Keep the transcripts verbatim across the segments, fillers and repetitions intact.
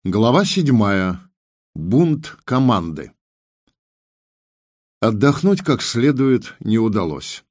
Глава седьмая. Бунт команды. Отдохнуть как следует не удалось.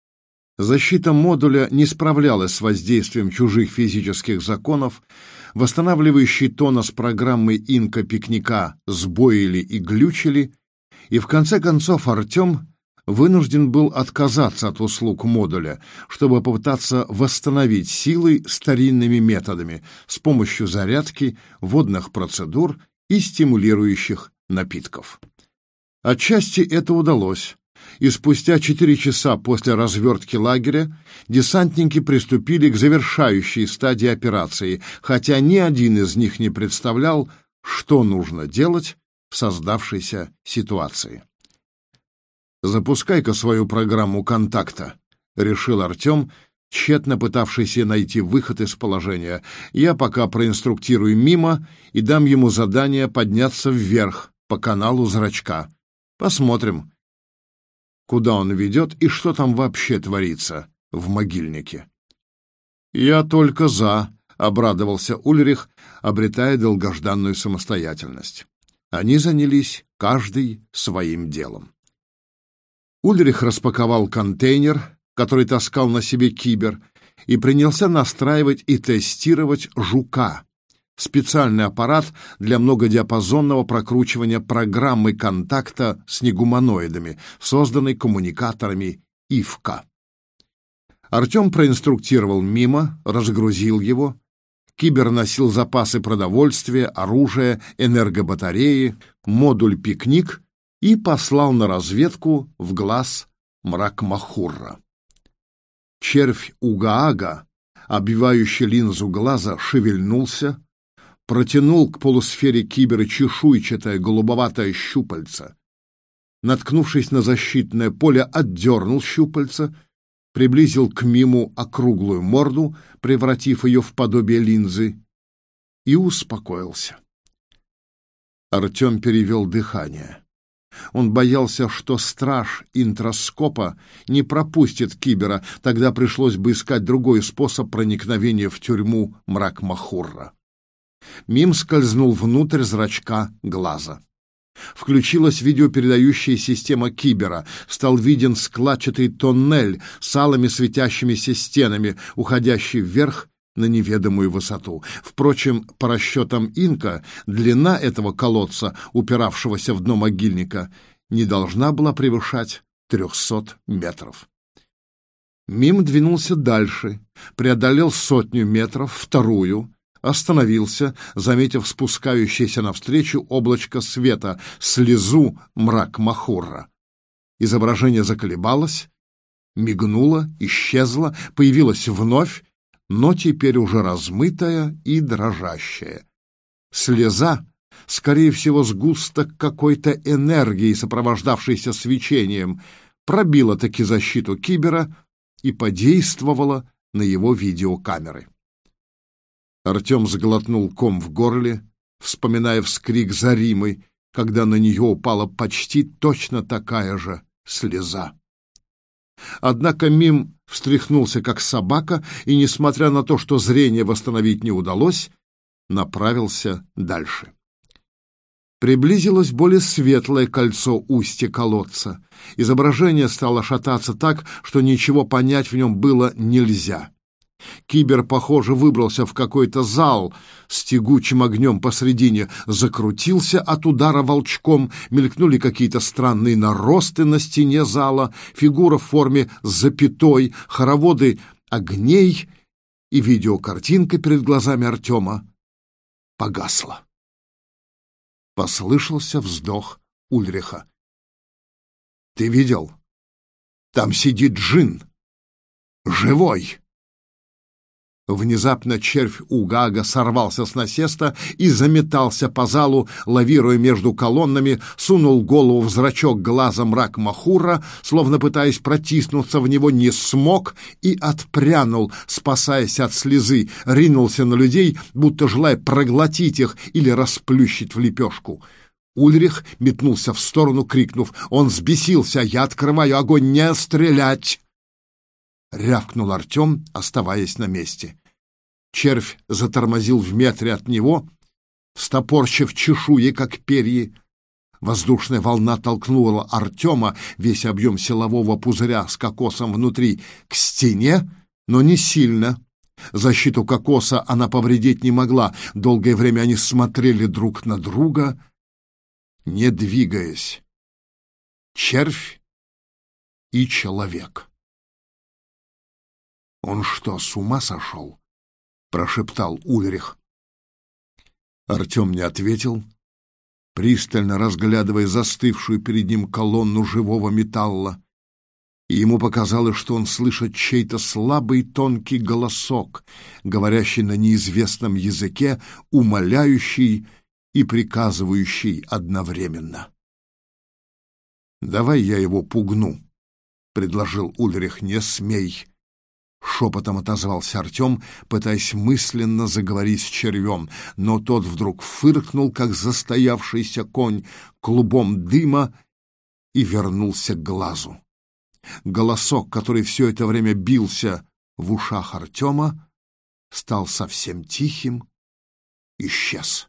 Защита модуля не справлялась с воздействием чужих физических законов, восстанавливающие тонус программы инка-пикника сбоили и глючили, и в конце концов Артем вынужден был отказаться от услуг модуля, чтобы попытаться восстановить силы старинными методами с помощью зарядки, водных процедур и стимулирующих напитков. Отчасти это удалось, и спустя четыре часа после развертки лагеря десантники приступили к завершающей стадии операции, хотя ни один из них не представлял, что нужно делать в создавшейся ситуации. «Запускай-ка свою программу контакта», — решил Артем, тщетно пытавшийся найти выход из положения. «Я пока проинструктирую Мима и дам ему задание подняться вверх по каналу зрачка. Посмотрим, куда он ведет и что там вообще творится в могильнике». «Я только за», — обрадовался Ульрих, обретая долгожданную самостоятельность. Они занялись каждый своим делом. Ульрих распаковал контейнер, который таскал на себе Кибер, и принялся настраивать и тестировать «Жука», специальный аппарат для многодиапазонного прокручивания программы контакта с негуманоидами, созданной коммуникаторами ИФКА. Артем проинструктировал Мима, разгрузил его. Кибер носил запасы продовольствия, оружия, энергобатареи, модуль «Пикник» и послал на разведку в глаз Мрак-Махурра. Червь Угаага, обвивающий линзу глаза, шевельнулся, протянул к полусфере Кибера чешуйчатое голубоватое щупальце. Наткнувшись на защитное поле, отдернул щупальце, приблизил к Миму округлую морду, превратив ее в подобие линзы, и успокоился. Артем перевел дыхание. Он боялся, что страж интроскопа не пропустит Кибера, тогда пришлось бы искать другой способ проникновения в тюрьму Мрак-Махурра. Мим скользнул внутрь зрачка глаза. Включилась видеопередающая система Кибера, стал виден складчатый тоннель с алыми светящимися стенами, уходящий вверх на неведомую высоту. Впрочем, по расчетам инка, длина этого колодца, упиравшегося в дно могильника, не должна была превышать трехсот метров. Мим двинулся дальше, преодолел сотню метров, вторую, остановился, заметив спускающееся навстречу облачко света, слезу Мрак-Махурра. Изображение заколебалось, мигнуло, исчезло, появилось вновь, но теперь уже размытая и дрожащая. Слеза, скорее всего, сгусток какой-то энергии, сопровождавшейся свечением, пробила таки защиту Кибера и подействовала на его видеокамеры. Артем сглотнул ком в горле, вспоминая вскрик Заримы, когда на нее упала почти точно такая же слеза. Однако Мим встряхнулся, как собака, и, несмотря на то, что зрение восстановить не удалось, направился дальше. Приблизилось более светлое кольцо устья колодца. Изображение стало шататься так, что ничего понять в нем было нельзя. Кибер, похоже, выбрался в какой-то зал с тягучим огнем посредине, закрутился от удара волчком, мелькнули какие-то странные наросты на стене зала, фигура в форме запятой, хороводы огней, и видеокартинка перед глазами Артема погасла. Послышался вздох Ульриха. «Ты видел? Там сидит джин. Живой!» Внезапно червь Угаага сорвался с насеста и заметался по залу, лавируя между колоннами, сунул голову в зрачок глаза Мрак-Махурра, словно пытаясь протиснуться в него, не смог и отпрянул, спасаясь от слезы, ринулся на людей, будто желая проглотить их или расплющить в лепешку. Ульрих метнулся в сторону, крикнув: «Он взбесился! Я открываю огонь! Не стрелять!» — рявкнул Артем, оставаясь на месте. Червь затормозил в метре от него, встопорщив чешуи, как перья. Воздушная волна толкнула Артема, весь объем силового пузыря с кокосом внутри, к стене, но не сильно. Защиту кокоса она повредить не могла. Долгое время они смотрели друг на друга, не двигаясь. Червь и человек. «Он что, с ума сошел?» — прошептал Ульрих. Артем не ответил, пристально разглядывая застывшую перед ним колонну живого металла. И ему показалось, что он слышит чей-то слабый тонкий голосок, говорящий на неизвестном языке, умоляющий и приказывающий одновременно. «Давай я его пугну», — предложил Ульрих. «Не смей», — шепотом отозвался Артем, пытаясь мысленно заговорить с червем, но тот вдруг фыркнул, как застоявшийся конь, клубом дыма и вернулся к глазу. Голосок, который все это время бился в ушах Артема, стал совсем тихим, исчез.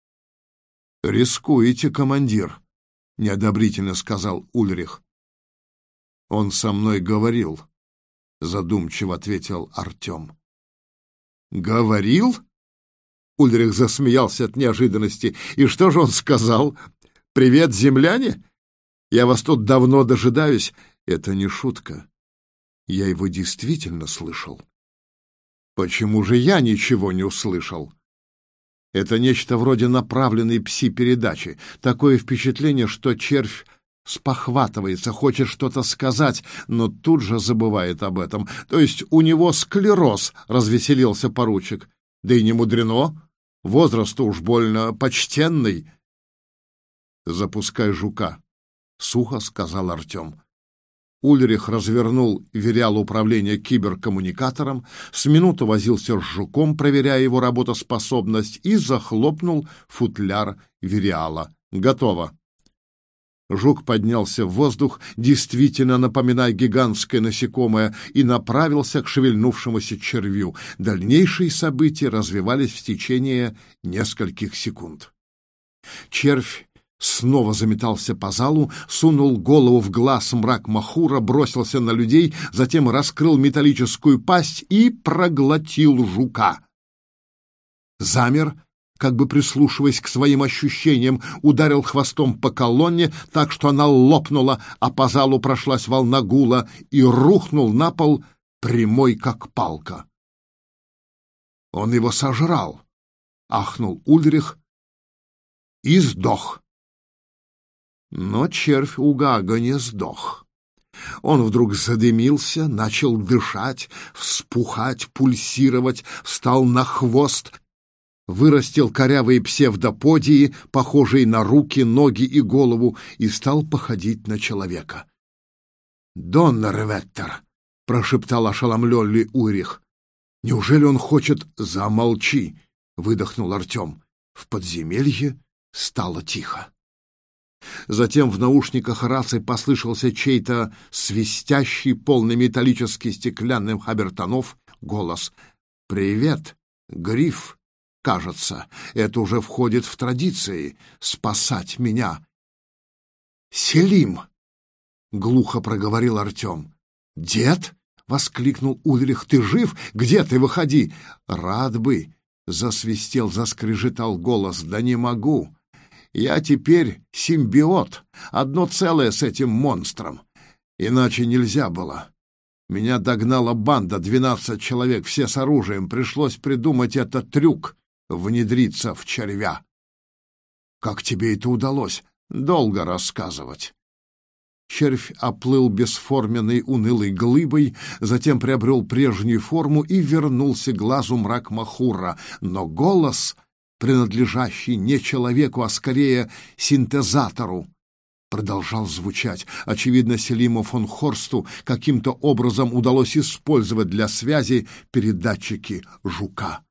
«Рискуете, командир», — неодобрительно сказал Ульрих. «Он со мной говорил», — задумчиво ответил Артем. «Говорил?» — Ульрих засмеялся от неожиданности. «И что же он сказал? Привет, земляне? Я вас тут давно дожидаюсь». «Это не шутка. Я его действительно слышал». «Почему же я ничего не услышал?» «Это нечто вроде направленной пси-передачи. Такое впечатление, что червь спохватывается, хочет что-то сказать, но тут же забывает об этом. То есть у него склероз», — развеселился поручик. «Да и не мудрено. Возраст уж больно почтенный». «Запускай жука», — сухо сказал Артем. Ульрих развернул вериал управления киберкоммуникатором, с минуту возился с жуком, проверяя его работоспособность, и захлопнул футляр вериала. «Готово». Жук поднялся в воздух, действительно напоминая гигантское насекомое, и направился к шевельнувшемуся червю. Дальнейшие события развивались в течение нескольких секунд. Червь снова заметался по залу, сунул голову в глаз Мрак-Махура, бросился на людей, затем раскрыл металлическую пасть и проглотил жука. Замер, как бы прислушиваясь к своим ощущениям, ударил хвостом по колонне, так что она лопнула, а по залу прошлась волна гула, и рухнул на пол прямой, как палка. «Он его сожрал», — ахнул Ульрих, и сдох. Но червь у Гага не сдох. Он вдруг задымился, начал дышать, вспухать, пульсировать, встал на хвост, вырастил корявые псевдоподии, похожие на руки, ноги и голову, и стал походить на человека. «Доннерветтер!» — прошептал ошеломленный Ульрих. «Неужели он хочет...» «Замолчи!» — выдохнул Артем. В подземелье стало тихо. Затем в наушниках рации послышался чей-то свистящий, полный металлически стеклянных обертонов голос. «Привет, Гриф. Кажется, это уже входит в традиции — спасать меня». «Селим!» — глухо проговорил Артем. «Дед?» — воскликнул Ульрих. «Ты жив? Где ты? Выходи!» «Рад бы!» — засвистел, заскрежетал голос. «Да не могу! Я теперь симбиот, одно целое с этим монстром. Иначе нельзя было. Меня догнала банда, двенадцать человек, все с оружием. Пришлось придумать этот трюк — внедриться в червя». «Как тебе это удалось?» «Долго рассказывать». Червь оплыл бесформенной унылой глыбой, затем приобрел прежнюю форму и вернулся к глазу Мрак-Махура. Но голос, принадлежащий не человеку, а скорее синтезатору, продолжал звучать. Очевидно, Селиму фон Хорсту каким-то образом удалось использовать для связи передатчики жука.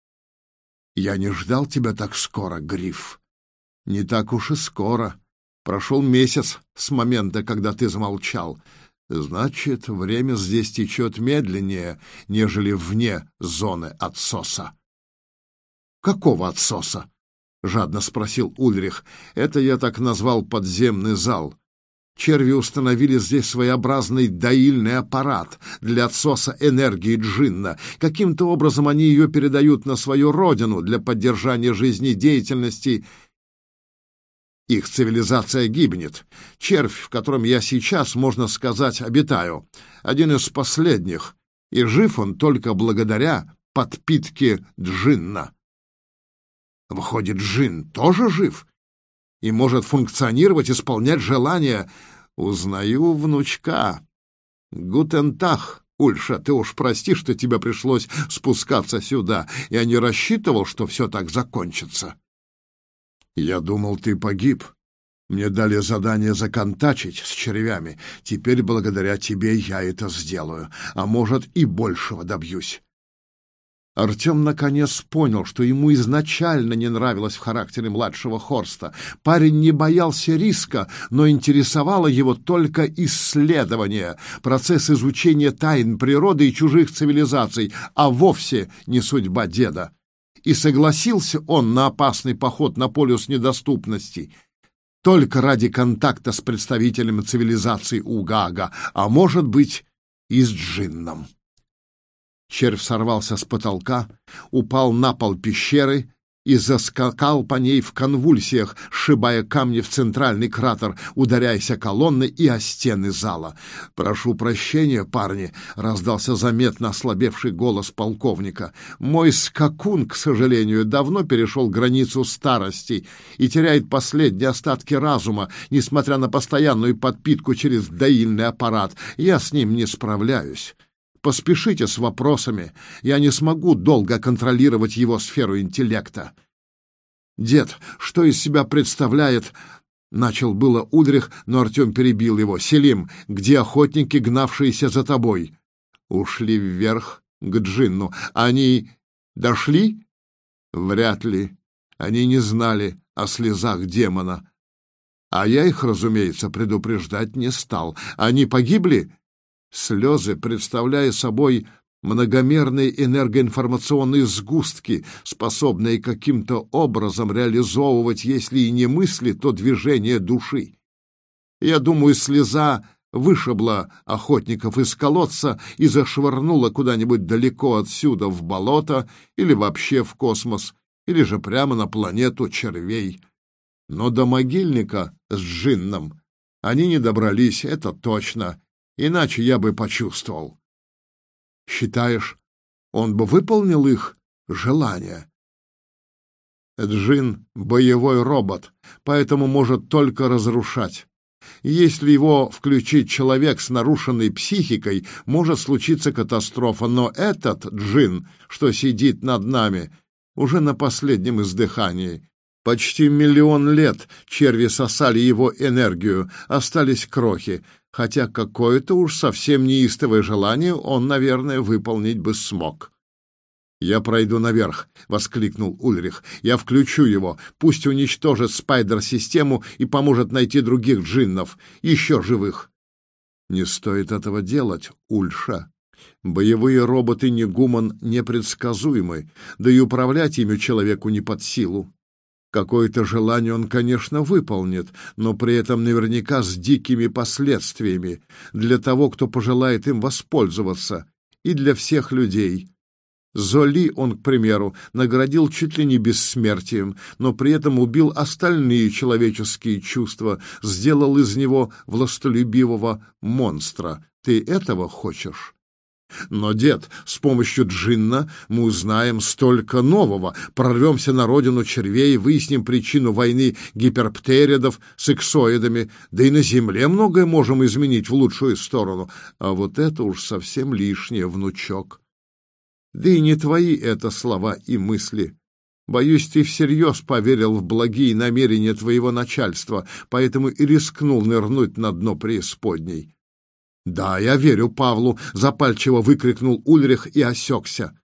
«Я не ждал тебя так скоро, Гриф». «Не так уж и скоро. Прошел месяц с момента, когда ты замолчал. Значит, время здесь течет медленнее, нежели вне зоны отсоса». «Какого отсоса?» — жадно спросил Ульрих. «Это я так назвал подземный зал. Черви установили здесь своеобразный доильный аппарат для отсоса энергии джинна. Каким-то образом они ее передают на свою родину для поддержания жизнедеятельности. Их цивилизация гибнет. Червь, в котором я сейчас, можно сказать, обитаю, один из последних, и жив он только благодаря подпитке джинна». «Выходит, джин тоже жив и может функционировать, исполнять желания?» «Узнаю внучка. Гутен таг, Ульша, ты уж прости, что тебе пришлось спускаться сюда. Я не рассчитывал, что все так закончится». «Я думал, ты погиб. Мне дали задание законтачить с червями. Теперь благодаря тебе я это сделаю, а может и большего добьюсь». Артем наконец понял, что ему изначально не нравилось в характере младшего Хорста. Парень не боялся риска, но интересовало его только исследование, процесс изучения тайн природы и чужих цивилизаций, а вовсе не судьба деда. И согласился он на опасный поход на полюс недоступности только ради контакта с представителями цивилизации Угага, а может быть и с джинном. Червь сорвался с потолка, упал на пол пещеры и заскакал по ней в конвульсиях, сшибая камни в центральный кратер, ударяясь о колонны и о стены зала. «Прошу прощения, парни», — раздался заметно ослабевший голос полковника. «Мой скакун, к сожалению, давно перешел границу старости и теряет последние остатки разума, несмотря на постоянную подпитку через доильный аппарат. Я с ним не справляюсь. Поспешите с вопросами, я не смогу долго контролировать его сферу интеллекта». «Дед, что из себя представляет...» — начал было Ульрих, но Артем перебил его. «Селим, где охотники, гнавшиеся за тобой?» «Ушли вверх, к джинну. Они дошли?» «Вряд ли. Они не знали о слезах демона. А я их, разумеется, предупреждать не стал. Они погибли?» Слезы, представляя собой многомерные энергоинформационные сгустки, способные каким-то образом реализовывать, если и не мысли, то движение души. Я думаю, слеза вышибла охотников из колодца и зашвырнула куда-нибудь далеко отсюда в болото или вообще в космос, или же прямо на планету червей. Но до могильника с джинном они не добрались, это точно. Иначе я бы почувствовал. Считаешь, он бы выполнил их желание? Джин — боевой робот, поэтому может только разрушать. Если его включить человек с нарушенной психикой, может случиться катастрофа, но этот джин, что сидит над нами, уже на последнем издыхании. Почти миллион лет черви сосали его энергию, остались крохи, хотя какое-то уж совсем неистовое желание он, наверное, выполнить бы смог. «Я пройду наверх», — воскликнул Ульрих. «Я включу его, пусть уничтожит спайдер-систему и поможет найти других джиннов, еще живых». «Не стоит этого делать, Ульша. Боевые роботы Негуман непредсказуемы, да и управлять ими человеку не под силу. Какое-то желание он, конечно, выполнит, но при этом наверняка с дикими последствиями для того, кто пожелает им воспользоваться, и для всех людей. Золи он, к примеру, наградил чуть ли не бессмертием, но при этом убил остальные человеческие чувства, сделал из него властолюбивого монстра. Ты этого хочешь? Но, дед, с помощью джинна мы узнаем столько нового, прорвемся на родину червей, выясним причину войны гиперптеридов с иксоидами, да и на Земле многое можем изменить в лучшую сторону. А вот это уж совсем лишнее, внучок. Да и не твои это слова и мысли. Боюсь, ты всерьез поверил в благие намерения твоего начальства, поэтому и рискнул нырнуть на дно преисподней. «Да, я верю Павлу!» — запальчиво выкрикнул Ульрих и осекся.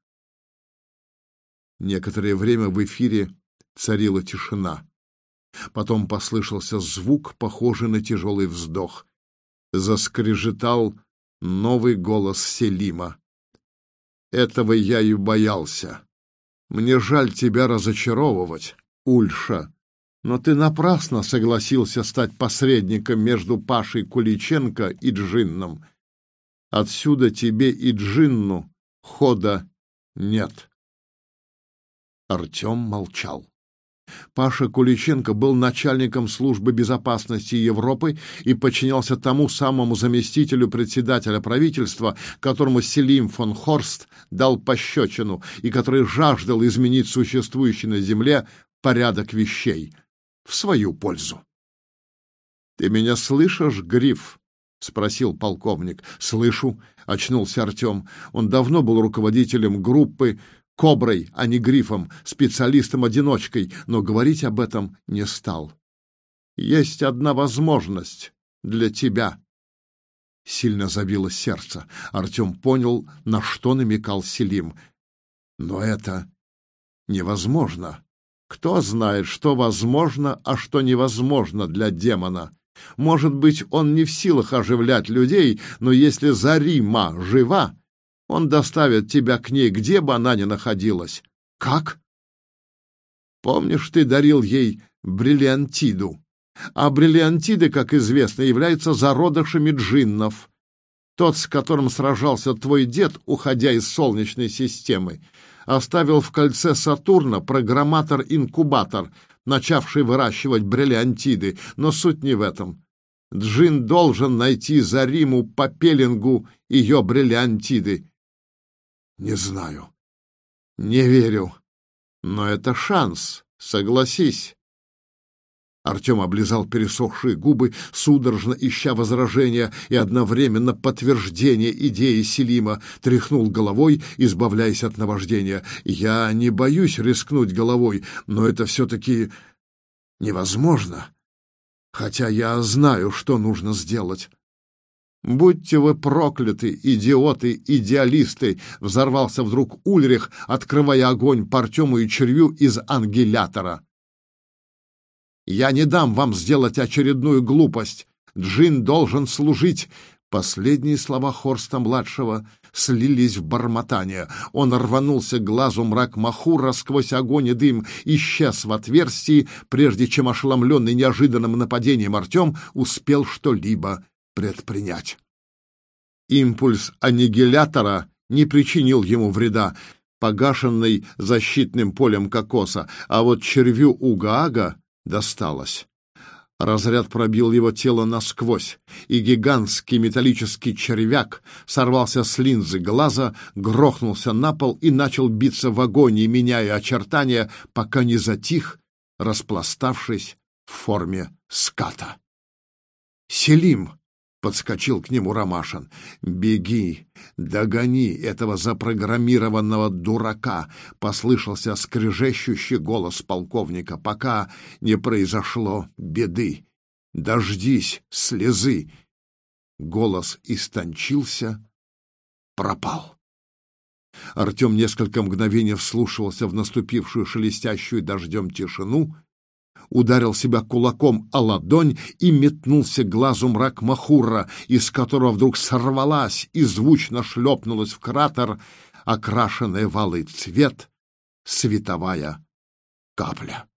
Некоторое время в эфире царила тишина. Потом послышался звук, похожий на тяжелый вздох. Заскрежетал новый голос Селима. «Этого я и боялся. Мне жаль тебя разочаровывать, Ульша, но ты напрасно согласился стать посредником между Пашей Куличенко и Джинном. Отсюда тебе и Джинну хода нет. Артем молчал. Паша Куличенко был начальником службы безопасности Европы и подчинялся тому самому заместителю председателя правительства, которому Селим фон Хорст дал пощечину и который жаждал изменить существующий на земле порядок вещей в свою пользу. — Ты меня слышишь, Гриф? — спросил полковник. — Слышу, — очнулся Артем. Он давно был руководителем группы, Коброй, а не Грифом, специалистом-одиночкой, но говорить об этом не стал. Есть одна возможность для тебя. Сильно забилось сердце. Артем понял, на что намекал Селим. Но это невозможно. Кто знает, что возможно, а что невозможно для демона? Может быть, он не в силах оживлять людей, но если Зарима жива, он доставит тебя к ней, где бы она ни находилась. Как? Помнишь, ты дарил ей бриллиантиду? А бриллиантиды, как известно, являются зародышами джиннов. Тот, с которым сражался твой дед, уходя из Солнечной системы, оставил в кольце Сатурна программатор-инкубатор, начавший выращивать бриллиантиды, но суть не в этом. Джин должен найти Зариму по пеленгу ее бриллиантиды. Не знаю. Не верю. Но это шанс, согласись. Артем облизал пересохшие губы, судорожно ища возражения и одновременно подтверждение идеи Селима, тряхнул головой, избавляясь от наваждения. Я не боюсь рискнуть головой, но это все-таки невозможно. Хотя я знаю, что нужно сделать. «Будьте вы прокляты, идиоты, идеалисты!» — взорвался вдруг Ульрих, открывая огонь по Артему и червю из ангелятора. «Я не дам вам сделать очередную глупость. Джин должен служить!» Последние слова Хорста-младшего слились в бормотание. Он рванулся к глазу мрак-махура сквозь огонь и дым, исчез в отверстии, прежде чем ошеломленный неожиданным нападением Артем успел что-либо предпринять. Импульс аннигилятора не причинил ему вреда, погашенный защитным полем кокоса, а вот червю Угаага досталось. Разряд пробил его тело насквозь, и гигантский металлический червяк сорвался с линзы глаза, грохнулся на пол и начал биться в агонии, меняя очертания, пока не затих, распластавшись в форме ската. «Селим!» — подскочил к нему Ромашин. «Беги, догони этого запрограммированного дурака!» — послышался скрежещущий голос полковника. «Пока не произошло беды. Дождись слезы!» Голос истончился, пропал. Артем несколько мгновений вслушивался в наступившую шелестящую дождем тишину, ударил себя кулаком о ладонь и метнулся к глазу мрак-махура, из которого вдруг сорвалась и звучно шлепнулась в кратер, окрашенная в алый цвет, световая капля.